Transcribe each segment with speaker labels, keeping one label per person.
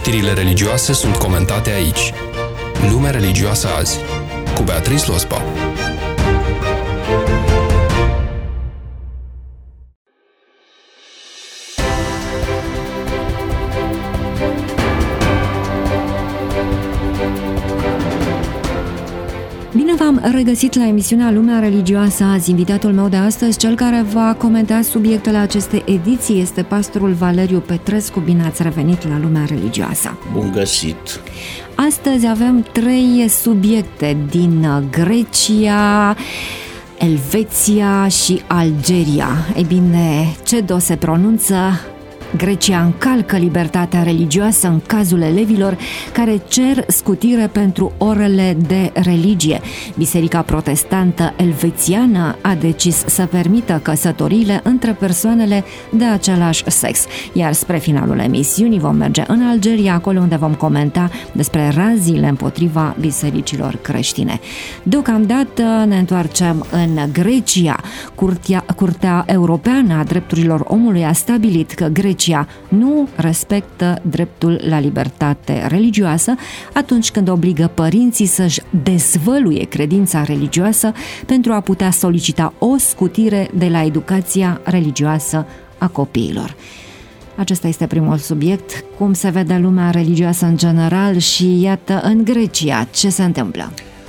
Speaker 1: Știrile religioase sunt comentate aici. Lumea religioasă azi, cu Beatrice Lospa.
Speaker 2: Bine v-am regăsit la emisiunea Lumea Religioasă azi. Invitatul meu de astăzi, cel care va comenta subiectele acestei ediții, este pastorul Valeriu Petrescu. Bine ați revenit la Lumea Religioasă.
Speaker 3: Bun găsit!
Speaker 2: Astăzi avem 3 subiecte din Grecia, Elveția și Algeria. Ei bine, CEDO se pronunță: Grecia încalcă libertatea religioasă în cazul elevilor care cer scutire pentru orele de religie. Biserica protestantă elvețiană a decis să permită căsătoriile între persoanele de același sex. Iar spre finalul emisiunii vom merge în Algeria, acolo unde vom comenta despre raziile împotriva bisericilor creștine. Deocamdată ne întoarcem în Grecia. Curtea Europeană a Drepturilor Omului a stabilit că Grecia nu respectă dreptul la libertate religioasă atunci când obligă părinții să-și dezvăluie credința religioasă pentru a putea solicita o scutire de la educația religioasă a copiilor. Acesta este primul subiect, cum se vede lumea religioasă în general și iată în Grecia ce se întâmplă.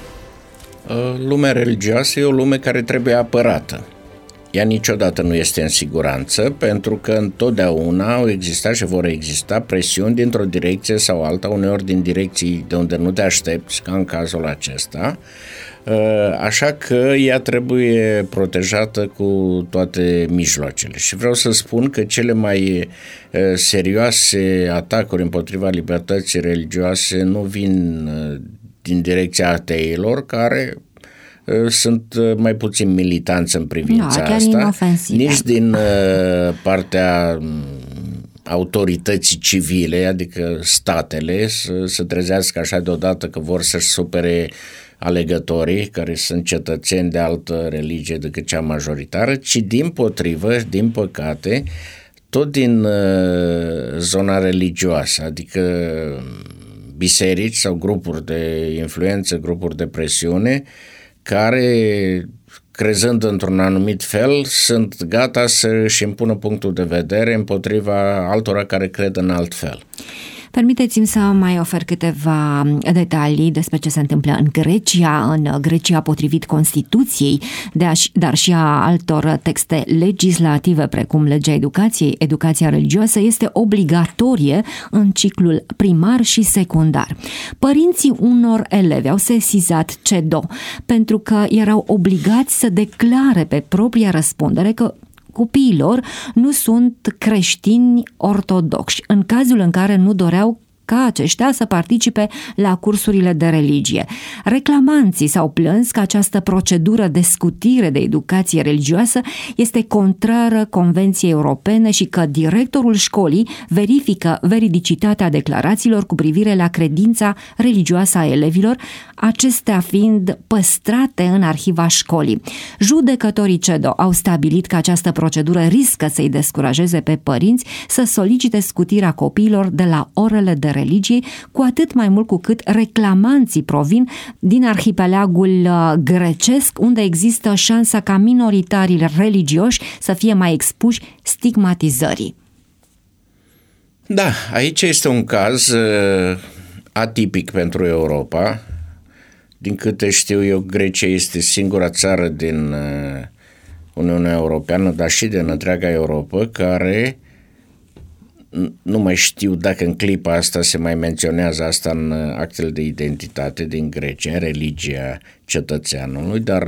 Speaker 3: Lumea religioasă e o lume care trebuie apărată. Ea niciodată nu este în siguranță, pentru că întotdeauna au existat și vor exista presiuni dintr-o direcție sau alta, uneori din direcții de unde nu te aștepți, ca în cazul acesta, așa că ea trebuie protejată cu toate mijloacele. Și vreau să spun că cele mai serioase atacuri împotriva libertății religioase nu vin din direcția ateilor, care sunt mai puțin militanți în privința asta, nici din partea autorității civile, adică statele, să trezească așa deodată că vor să-și supere alegătorii care sunt cetățeni de altă religie decât cea majoritară, ci dimpotrivă, din păcate, tot din zona religioasă, adică biserici sau grupuri de influență, grupuri de presiune, care, crezând într-un anumit fel, sunt gata să își impună punctul de vedere împotriva altora care cred în alt fel.
Speaker 2: Permiteți-mi să mai ofer câteva detalii despre ce se întâmplă în Grecia. În Grecia, potrivit Constituției, dar și a altor texte legislative, precum legea educației, educația religioasă este obligatorie în ciclul primar și secundar. Părinții unor elevi au sesizat CEDO pentru că erau obligați să declare pe propria răspundere că copiilor nu sunt creștini ortodoxi, în cazul în care nu doreau ca aceștia să participe la cursurile de religie. Reclamanții s-au plâns că această procedură de scutire de educație religioasă este contrară Convenției Europene și că directorul școlii verifică veridicitatea declarațiilor cu privire la credința religioasă a elevilor, acestea fiind păstrate în arhiva școlii. Judecătorii CEDO au stabilit că această procedură riscă să-i descurajeze pe părinți să solicite scutirea copiilor de la orele de religie, cu atât mai mult cu cât reclamanții provin din arhipelagul grecesc, unde există șansa ca minoritarii religioși să fie mai expuși stigmatizării.
Speaker 3: Da, aici este un caz atipic pentru Europa. Din câte știu eu, Grecia este singura țară din Uniunea Europeană, dar și din întreaga Europa, care, nu mai știu dacă în clipa asta se mai menționează asta în actele de identitate din Grecia, religia cetățeanului, dar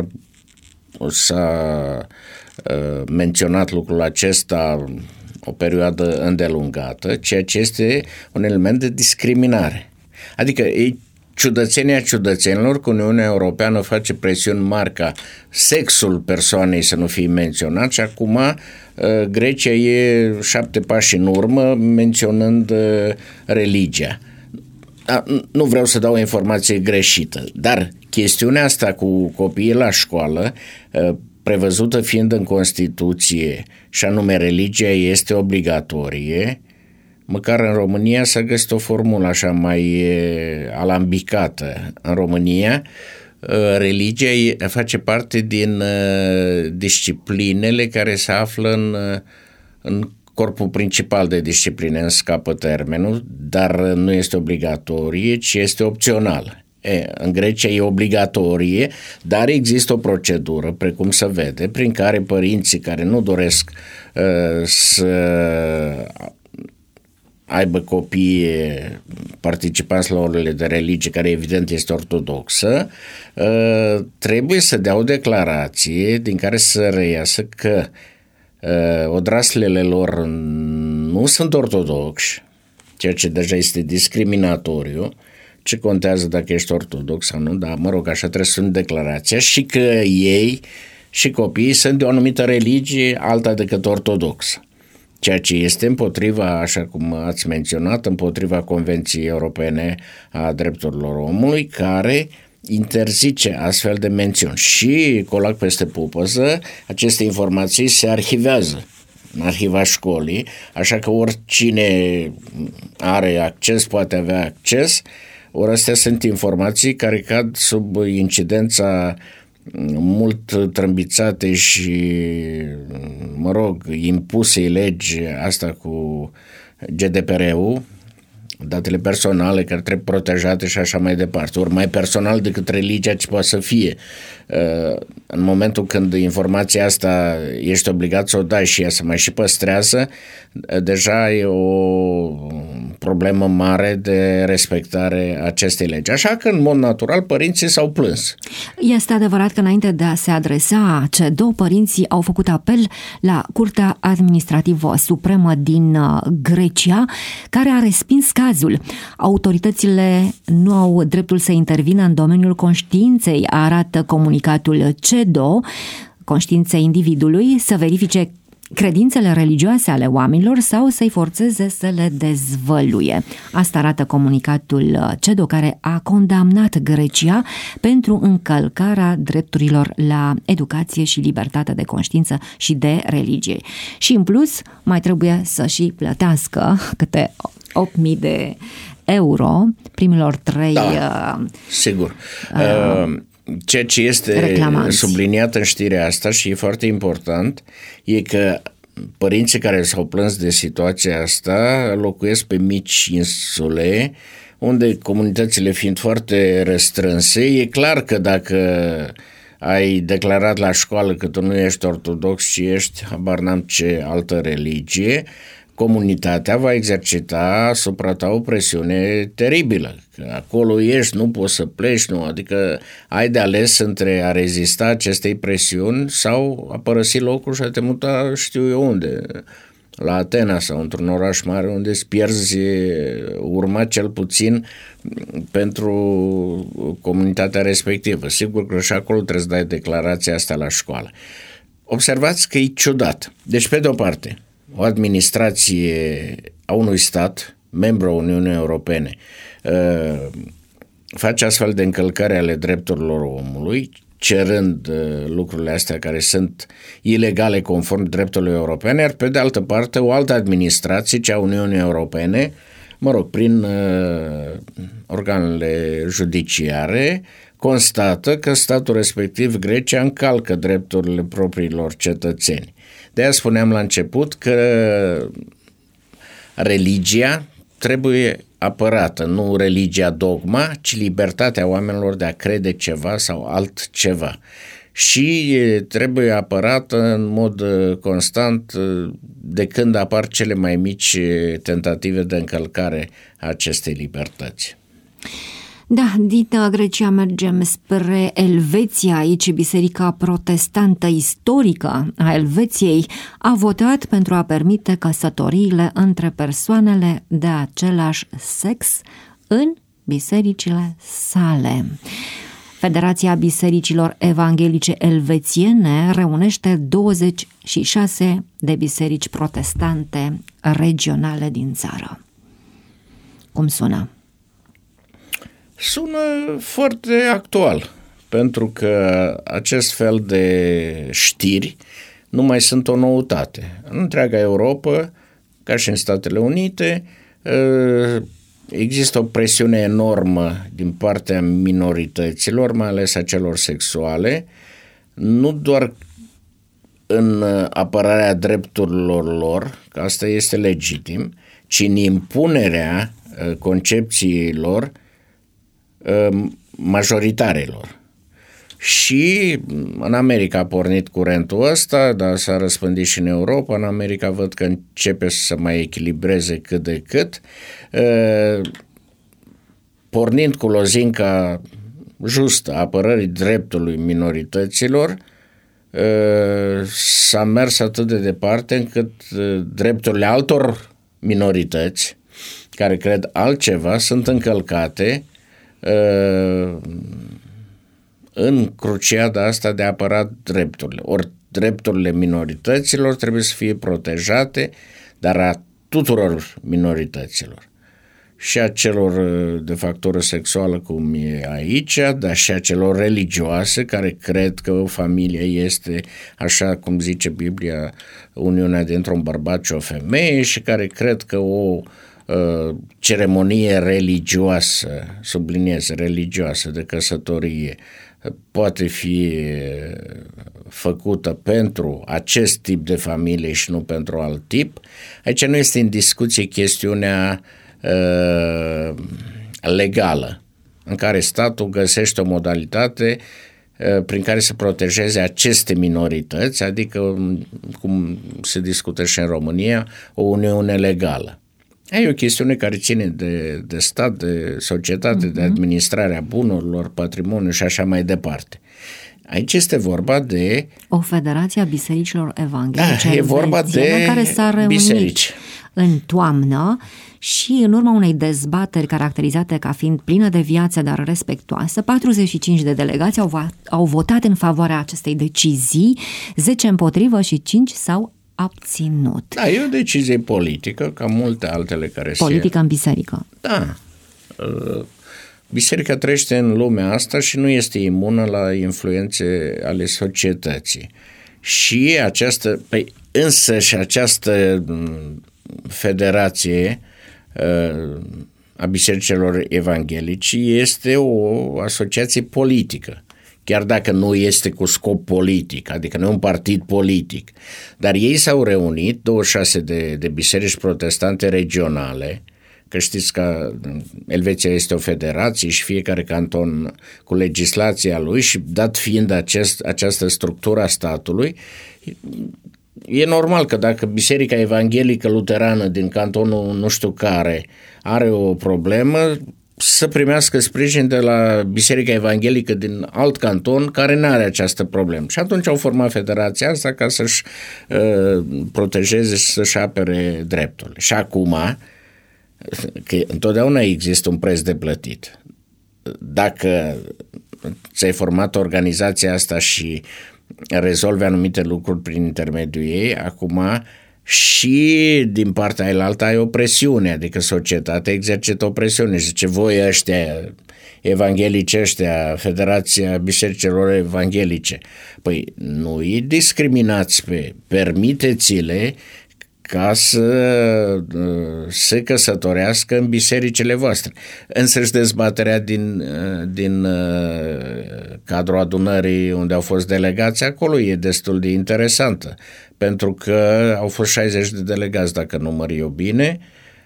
Speaker 3: s-a menționat lucrul acesta o perioadă îndelungată, ceea ce este un element de discriminare. Adică e ciudățenia ciudățenilor, că Uniunea Europeană face presiuni mari ca sexul persoanei să nu fie menționat și acum Grecia e 7 pași în urmă menționând religia. Nu vreau să dau o informație greșită, dar chestiunea asta cu copiii la școală, prevăzută fiind în Constituție, și anume religia este obligatorie, măcar în România s-a găsit o formulă așa mai alambicată. În România, religia face parte din disciplinele care se află în corpul principal de discipline, îmi scapă termenul, dar nu este obligatorie, ci este opțional. În Grecia e obligatorie, dar există o procedură, precum se vede, prin care părinții care nu doresc să aibă copii participanți la orele de religie, care evident este ortodoxă, trebuie să dea o declarație din care să reiasă că odraslele lor nu sunt ortodoxi, ceea ce deja este discriminatoriu. Ce contează dacă ești ortodox sau nu, dar mă rog, așa trebuie să fie declarația, și că ei și copiii sunt de o anumită religie, alta decât ortodoxă. Ceea ce este împotriva, așa cum ați menționat, împotriva Convenției Europene a Drepturilor Omului, care interzice astfel de mențiuni. Și, colac peste pupăză, aceste informații se arhivează în arhiva școlii, așa că oricine are acces poate avea acces. Ori astea sunt informații care cad sub incidența mult trâmbițate și, mă rog, impusei legi, asta cu GDPR-ul, datele personale care trebuie protejate și așa mai departe. Ori mai personal decât religia ce poate să fie. În momentul când informația asta ești obligat să o dai și ea să mai și păstrează, deja e o problemă mare de respectare acestei legi. Așa că, în mod natural, părinții s-au plâns.
Speaker 2: Este adevărat că înainte de a se adresa CEDO, părinții au făcut apel la Curtea Administrativă Supremă din Grecia, care a respins cazul. Autoritățile nu au dreptul să intervină în domeniul conștiinței, arată comunicatul CEDO, conștiinței individului, să verifice credințele religioase ale oamenilor sau să-i forțeze să le dezvăluie. Asta arată comunicatul CEDO, care a condamnat Grecia pentru încălcarea drepturilor la educație și libertate de conștiință și de religie. Și în plus mai trebuie să și plătească câte 8.000 de euro primilor 3
Speaker 3: sigur. Ceea ce este
Speaker 2: reclamanți.
Speaker 3: Subliniat în știrea asta și e foarte important e că părinții care s-au plâns de situația asta locuiesc pe mici insule, unde comunitățile fiind foarte restrânse, e clar că dacă ai declarat la școală că tu nu ești ortodox, ci ești, habar n-am ce altă religie, comunitatea va exercita asupra ta o presiune teribilă. Că acolo ești, nu poți să pleci, nu, adică ai de ales între a rezista acestei presiuni sau a părăsi locul și a te muta știu eu unde, la Atena sau într-un oraș mare unde îți pierzi urma cel puțin pentru comunitatea respectivă. Sigur că și acolo trebuie să dai declarația asta la școală. Observați că e ciudat. Deci, pe de o parte, o administrație a unui stat, membru a Uniunii Europene, face astfel de încălcări ale drepturilor omului, cerând lucrurile astea care sunt ilegale conform dreptului european, iar pe de altă parte o altă administrație, cea a Uniunii Europene, mă rog, prin organele judiciare, constată că statul respectiv, Grecia, încalcă drepturile propriilor cetățeni. De-aia spuneam la început că religia trebuie apărată, nu religia dogma, ci libertatea oamenilor de a crede ceva sau altceva. Și trebuie apărată în mod constant de când apar cele mai mici tentative de încălcare a acestei libertăți.
Speaker 2: Da, din Grecia mergem spre Elveția. Aici Biserica Protestantă Istorică a Elveției a votat pentru a permite căsătoriile între persoanele de același sex în bisericile sale. Federația Bisericilor Evanghelice Elvețiene reunește 26 de biserici protestante regionale din țară. Cum sună?
Speaker 3: Sună foarte actual, pentru că acest fel de știri nu mai sunt o noutate. În întreaga Europa, ca și în Statele Unite, există o presiune enormă din partea minorităților, mai ales a celor sexuale, nu doar în apărarea drepturilor lor, că asta este legitim, ci în impunerea concepțiilor majoritarelor. Și în America a pornit curentul ăsta, dar s-a răspândit și în Europa. În America văd că începe să mai echilibreze cât de cât, pornind cu lozinca justă a apărării dreptului minorităților, s-a mers atât de departe încât drepturile altor minorități care cred altceva sunt încălcate în cruciada asta de a apăra drepturile. Ori drepturile minorităților trebuie să fie protejate, dar a tuturor minorităților. Și a celor de factură sexuală, cum e aici, dar și a celor religioase, care cred că o familie este, așa cum zice Biblia, uniunea dintre un bărbat și o femeie, și care cred că o ceremonie religioasă, subliniez, religioasă, de căsătorie, poate fi făcută pentru acest tip de familie și nu pentru alt tip. Aici nu este în discuție chestiunea legală, în care statul găsește o modalitate prin care să protejeze aceste minorități, adică, cum se discută și în România, o uniune legală. E o chestiune care ține de stat, de societate, de administrarea bunurilor, patrimoniu și așa mai departe. Aici este vorba de
Speaker 2: o federație a bisericilor evanghelice,
Speaker 3: e vorba de
Speaker 2: care s-a reunit biserici în toamnă și în urma unei dezbateri caracterizate ca fiind plină de viață, dar respectoasă, 45 de delegați au votat în favoarea acestei decizii, 10 împotrivă și 5 s-au abținut.
Speaker 3: Da, e o decizie politică, ca multe altele care
Speaker 2: politică în biserică.
Speaker 3: Da. Biserica trăiește în lumea asta și nu este imună la influențe ale societății. Și această federație a bisericilor evanghelici este o asociație politică, chiar dacă nu este cu scop politic, adică nu e un partid politic. Dar ei s-au reunit, 26 de biserici protestante regionale, că știți că Elveția este o federație și fiecare canton cu legislația lui, și dat fiind această structură a statului, e normal că dacă Biserica Evanghelică Luterană din cantonul nu știu care are o problemă, să primească sprijin de la Biserica Evanghelică din alt canton care nu are această problemă. Și atunci au format federația asta ca să-și protejeze și să-și apere drepturile. Și acum, că întotdeauna există un preț de plătit. Dacă ți-ai format organizația asta și rezolvi anumite lucruri prin intermediul ei, acum și din partea ailaltă ai o presiune, adică societatea exercită o presiune și zice, voi ăștia evanghelici ăștia, Federația Bisericilor Evanghelice, păi nu îi discriminați permiteți-le ca să se căsătorească în bisericile voastre. Însăși dezbaterea din cadrul adunării unde au fost delegați acolo e destul de interesantă, pentru că au fost 60 de delegați, dacă număr eu bine,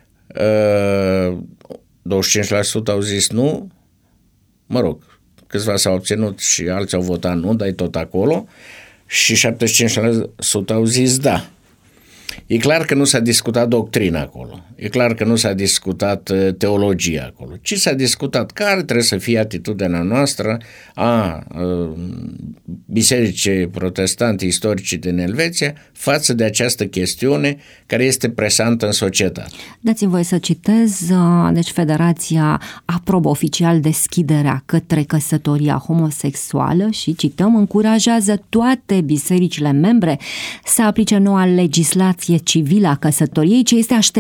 Speaker 3: 25% au zis nu, mă rog, câțiva s-au obținut și alții au votat nu, dar e tot acolo, și 75% au zis da. E clar că nu s-a discutat doctrina acolo, e clar că nu s-a discutat teologia acolo, ci s-a discutat care trebuie să fie atitudinea noastră a bisericii protestante istorice din Elveția față de această chestiune care este presantă în societate.
Speaker 2: Dați-mi voie să citez, deci Federația aprobă oficial deschiderea către căsătoria homosexuală și, cităm, încurajează toate bisericile membre să aplice noua legislație civilă a căsătoriei, ce este așteptată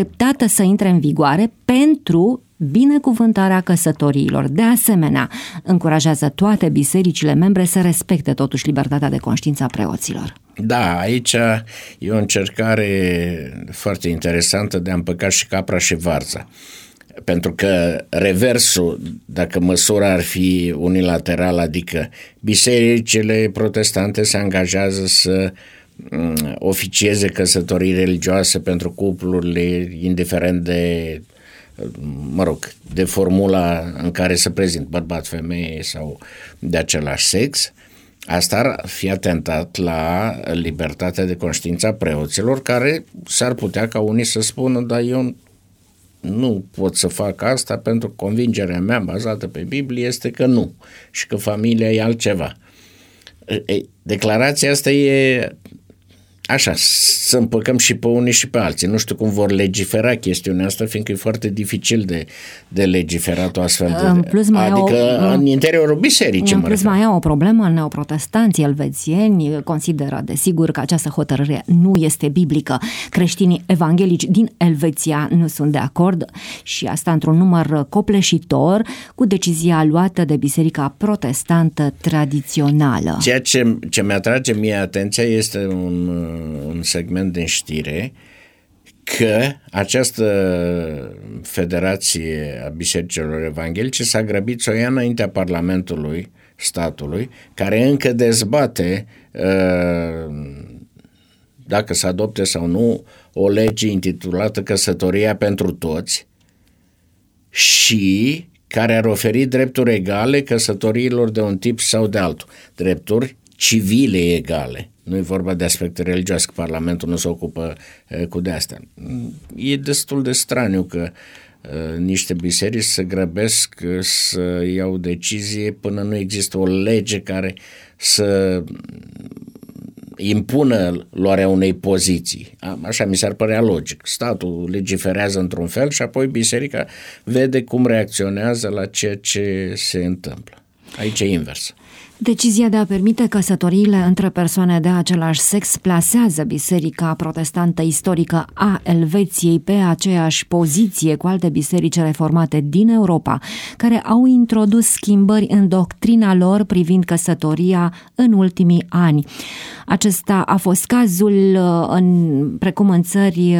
Speaker 2: să intre în vigoare pentru binecuvântarea căsătoriilor. De asemenea, încurajează toate bisericile membre să respecte totuși libertatea de conștiință a preoților.
Speaker 3: Da, aici e o încercare foarte interesantă de a împăca și capra și varza. Pentru că reversul, dacă măsura ar fi unilateral, adică bisericile protestante se angajează să oficieze căsătorii religioase pentru cuplurile, indiferent de, de formula în care se prezint bărbat-femeie sau de același sex, asta ar fi atentat la libertatea de conștiință a preoților, care s-ar putea ca unii să spună, dar eu nu pot să fac asta pentru că convingerea mea bazată pe Biblie este că nu și că familia e altceva. Declarația asta e așa, să împăcăm și pe unii și pe alții. Nu știu cum vor legifera chestiunea asta, fiindcă e foarte dificil de legiferat o astfel de... în interiorul bisericii.
Speaker 2: În plus mai e o problemă, neoprotestanții elvețieni consideră desigur că această hotărâre nu este biblică. Creștinii evanghelici din Elveția nu sunt de acord și asta într-un număr copleșitor cu decizia luată de Biserica Protestantă tradițională.
Speaker 3: Ceea ce mi-atrage mie atenția este un segment din știre că această Federație a Bisericilor Evanghelice s-a grăbit să o ia înaintea Parlamentului statului, care încă dezbate dacă să adopte sau nu o lege intitulată Căsătoria pentru toți și care ar oferi drepturi egale căsătoriilor de un tip sau de altul, drepturi civile egale. Nu e vorba de aspecte religioase, că Parlamentul nu se ocupă cu de-astea. E destul de straniu că niște biserici se grăbesc să iau decizie până nu există o lege care să impună luarea unei poziții. Așa mi s-ar părea logic. Statul legiferează într-un fel și apoi biserica vede cum reacționează la ceea ce se întâmplă. Aici e invers.
Speaker 2: Decizia de a permite căsătoriile între persoane de același sex plasează Biserica Protestantă Istorică a Elveției pe aceeași poziție cu alte biserici reformate din Europa, care au introdus schimbări în doctrina lor privind căsătoria în ultimii ani. Acesta a fost cazul precum în țări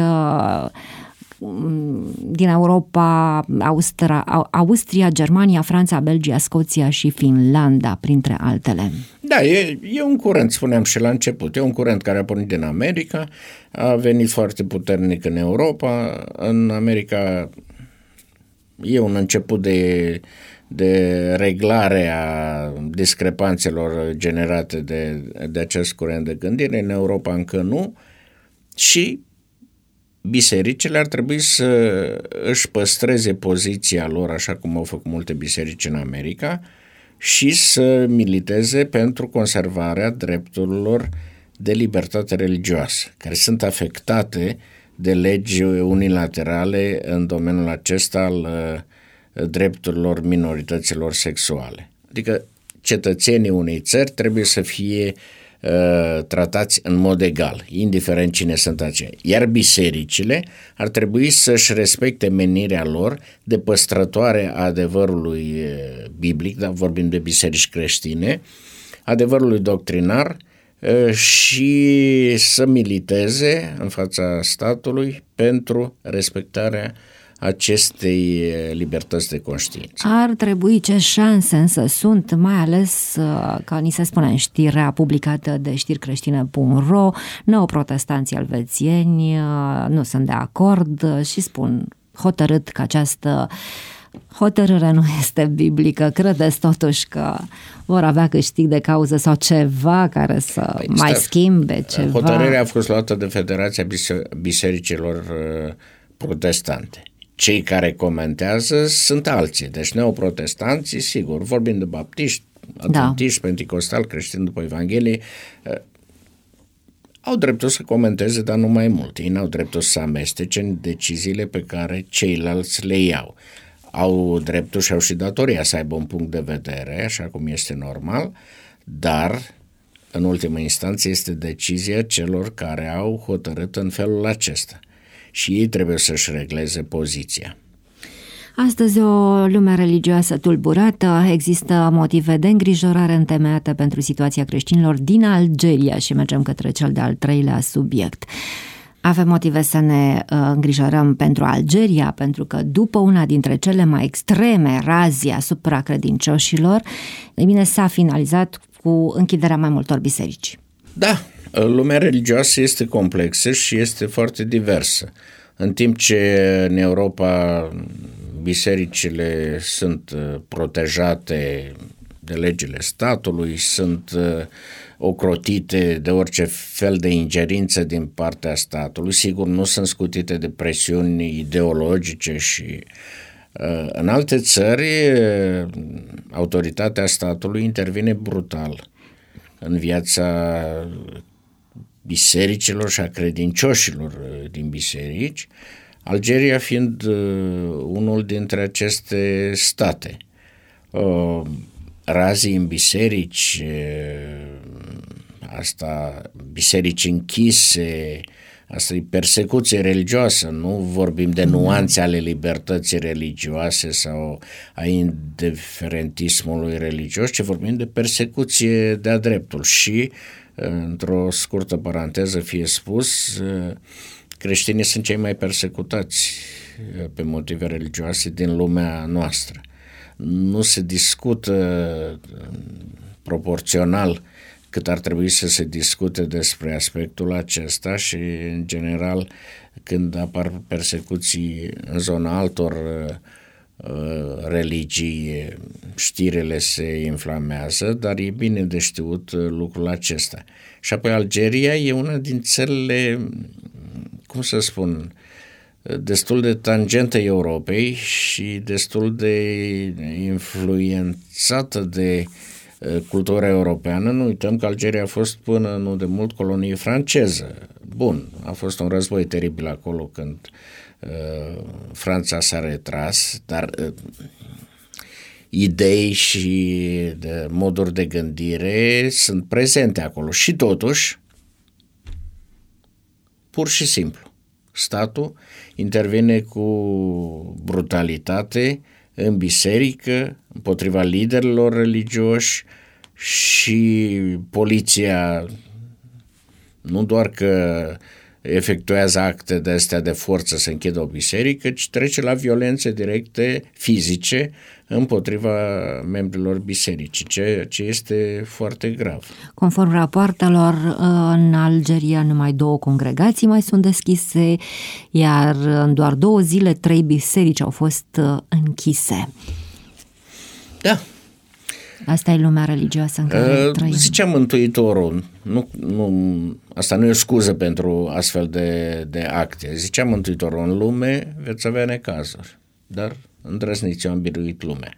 Speaker 2: din Europa, Austria, Germania, Franța, Belgia, Scoția și Finlanda, printre altele.
Speaker 3: Da, e un curent, spuneam și la început, e un curent care a pornit din America, a venit foarte puternic în Europa, în America e un început de reglare a discrepanțelor generate de acest curent de gândire, în Europa încă nu și bisericile ar trebui să își păstreze poziția lor, așa cum au făcut multe biserici în America, și să militeze pentru conservarea drepturilor de libertate religioasă, care sunt afectate de legi unilaterale în domeniul acesta al drepturilor minorităților sexuale. Adică cetățenii unei țări trebuie să fie tratați în mod egal, indiferent cine sunt aceia. Iar bisericile ar trebui să-și respecte menirea lor de păstrătoare a adevărului biblic, dar vorbim de biserici creștine, adevărului doctrinar și să militeze în fața statului pentru respectarea acestei libertăți de conștiință.
Speaker 2: Ar trebui, ce șanse însă sunt, mai ales că ni se spune în știrea publicată de știricreștine.ro, neoprotestanții elvețieni nu sunt de acord și spun hotărât că această hotărâre nu este biblică. Credeți totuși că vor avea câștig de cauză sau ceva care să schimbe ceva?
Speaker 3: Hotărârea a fost luată de Federația Bisericilor Protestante. Cei care comentează sunt alții, deci neoprotestanții, sigur, vorbim de baptiști, adventiști, penticostali, creștini după Evanghelie, au dreptul să comenteze, dar nu mai mult. Ei n-au dreptul să amestece în deciziile pe care ceilalți le iau. Au dreptul și au și datoria să aibă un punct de vedere, așa cum este normal, dar în ultimă instanță este decizia celor care au hotărât în felul acesta. și ei trebuie să-și regleze poziția.
Speaker 2: Astăzi o lume religioasă tulburată, există motive de îngrijorare întemeiate pentru situația creștinilor din Algeria și mergem către cel de-al treilea subiect. Avem motive să ne îngrijorăm pentru Algeria, pentru că după una dintre cele mai extreme razii asupra credincioșilor, e bine, s-a finalizat cu închiderea mai multor biserici.
Speaker 3: Da, lumea religioasă este complexă și este foarte diversă. În timp ce în Europa bisericile sunt protejate de legile statului, sunt ocrotite de orice fel de ingerință din partea statului, sigur nu sunt scutite de presiuni ideologice și în alte țări autoritatea statului intervine brutal în viața bisericilor și a credincioșilor din biserici, Algeria fiind unul dintre aceste state. Razii în biserici, asta biserici închise, asta e persecuție religioasă, nu vorbim de nuanțe ale libertății religioase sau a indiferentismului religios, ci vorbim de persecuție de-a dreptul și, într-o scurtă paranteză fie spus, creștinii sunt cei mai persecutați pe motive religioase din lumea noastră. Nu se discută proporțional cât ar trebui să se discute despre aspectul acesta și, în general, când apar persecuții în zona altor religii, știrile se inflamează, dar e bine de știut lucrul acesta. Și apoi Algeria e una din țările, cum să spun, destul de tangentă Europei și destul de influențată de cultura europeană. Nu uităm că Algeria a fost până nu de mult colonie franceză. Bun, a fost un război teribil acolo când Franța s-a retras, dar idei și moduri de gândire sunt prezente acolo și totuși, pur și simplu, statul intervine cu brutalitate în biserică, împotriva liderilor religioși și poliția nu doar că efectuează acte de astea de forță să închidă o biserică, ci trece la violențe directe fizice împotriva membrilor bisericii, ceea ce este foarte grav.
Speaker 2: Conform rapoartelor, în Algeria numai 2 congregații mai sunt deschise, iar în doar 2 zile 3 biserici au fost închise.
Speaker 3: Da.
Speaker 2: Asta e lumea religioasă în care trăim.
Speaker 3: Zicea Mântuitorul, asta nu e o scuză pentru astfel de acte, zicea Mântuitorul, în lume veți avea necazuri, dar îndrăzniți, eu am biruit lumea.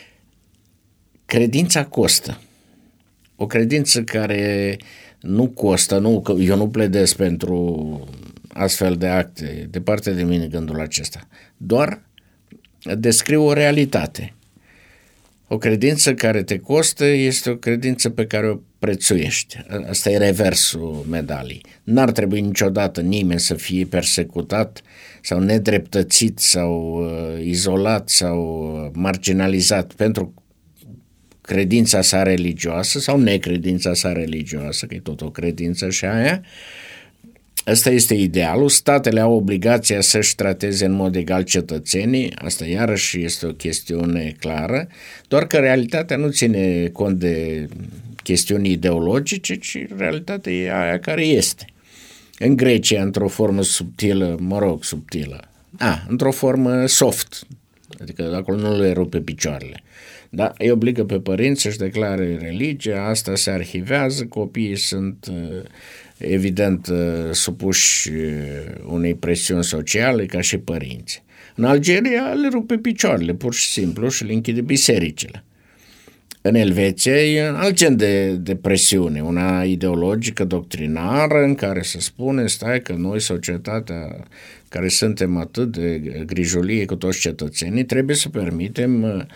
Speaker 3: Credința costă. O credință care nu costă, eu nu pledez pentru astfel de acte, departe de mine gândul acesta, doar descriu o realitate. O credință care te costă este o credință pe care o prețuiești. Asta e reversul medalii. N-ar trebui niciodată nimeni să fie persecutat sau nedreptățit sau izolat sau marginalizat pentru credința sa religioasă sau necredința sa religioasă, că e tot o credință și aia. Ăsta este idealul, statele au obligația să-și trateze în mod egal cetățenii, asta iarăși este o chestiune clară, doar că realitatea nu ține cont de chestiuni ideologice, ci realitatea e aia care este. În Grecia, într-o formă subtilă, într-o formă soft, adică acolo nu le rupe picioarele. Da, îi obligă pe părinți să-și declare religia, asta se arhivează, copiii sunt evident supuși unei presiuni sociale ca și părinți. În Algeria le rupe picioarele pur și simplu și le închide bisericile. În Elveția e alt gen de presiune, una ideologică, doctrinară, în care se spune, stai că noi, societatea care suntem atât de grijulie cu toți cetățenii, trebuie să permitem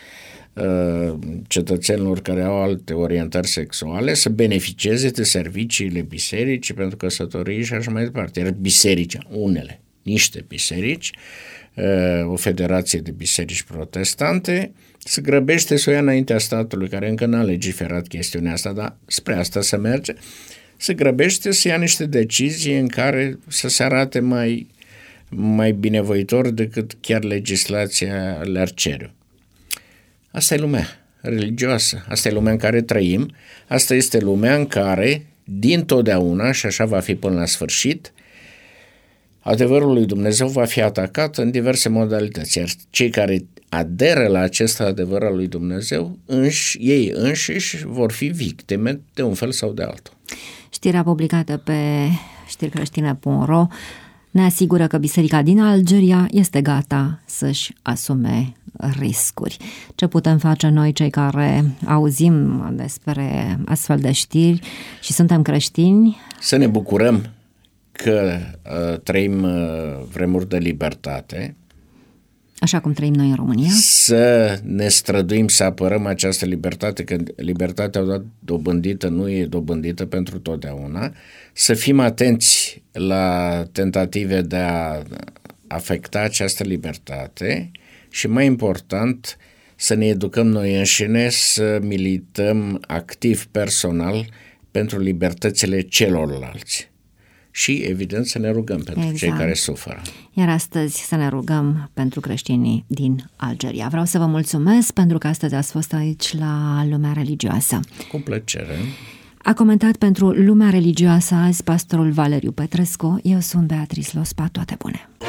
Speaker 3: cetățenilor care au alte orientări sexuale să beneficieze de serviciile bisericii pentru căsătorii și așa mai departe. Iar bisericii, unele, niște biserici, o federație de biserici protestante, se grăbește să o ia înaintea statului, care încă n-a legiferat chestiunea asta, dar spre asta se merge, se grăbește să ia niște decizii în care să se arate mai binevoitor decât chiar legislația le-ar cere. Asta e lumea religioasă, asta e lumea în care trăim, asta este lumea în care, dintotdeauna, și așa va fi până la sfârșit, adevărul lui Dumnezeu va fi atacat în diverse modalități, iar cei care aderă la acest adevăr al lui Dumnezeu, ei înșiși vor fi victime de un fel sau de altul.
Speaker 2: Știrea publicată pe știricreștine.ro ne asigură că biserica din Algeria este gata să-și asume riscuri. Ce putem face noi, cei care auzim despre astfel de știri și suntem creștini?
Speaker 3: Să ne bucurăm că trăim vremuri de libertate.
Speaker 2: Așa cum trăim noi în România.
Speaker 3: Să ne străduim să apărăm această libertate, că libertatea dobândită nu e dobândită pentru totdeauna. Să fim atenți la tentative de a afecta această libertate și, mai important, să ne educăm noi înșine, să milităm activ, personal, pentru libertățile celorlalți. Și, evident, să ne rugăm pentru cei care suferă.
Speaker 2: Iar astăzi să ne rugăm pentru creștinii din Algeria. Vreau să vă mulțumesc pentru că astăzi ați fost aici la Lumea Religioasă.
Speaker 3: Cu plăcere.
Speaker 2: A comentat pentru Lumea Religioasă azi pastorul Valeriu Petrescu. Eu sunt Beatrice Lospa. Toate bune!